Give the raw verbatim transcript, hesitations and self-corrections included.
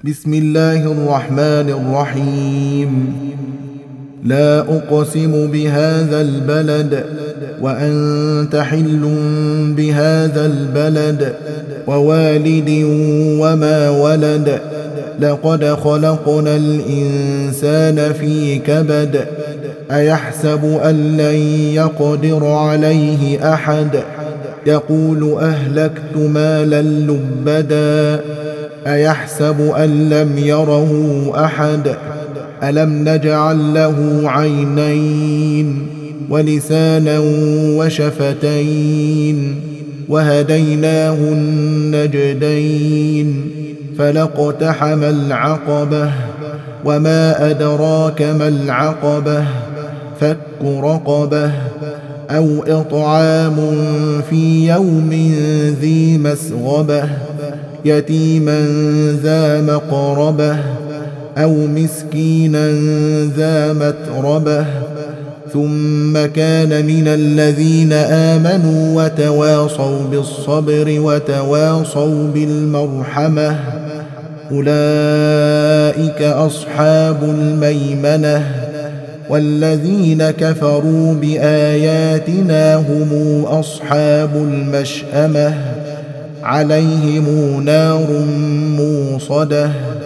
بسم الله الرحمن الرحيم. لا أقسم بهذا البلد وأنت حل بهذا البلد ووالد وما ولد. لقد خلقنا الإنسان في كبد. أيحسب أن لن يقدر عليه أحد. يقول أهلكت مالا لبدا. أيحسب أن لم يره أحد. ألم نجعل له عينين ولسانا وشفتين وهديناه النجدين فلاقتحم العقبة وما أدراك ما العقبة فك رقبة أو إطعام في يوم ذي مسغبة يتيما ذا مقربة أو مسكينا ذا متربة ثم كان من الذين آمنوا وتواصوا بالصبر وتواصوا بالمرحمة أولئك أصحاب الميمنة. والذين كفروا بآياتنا هم أصحاب المشأمة عليهم نار موصدة.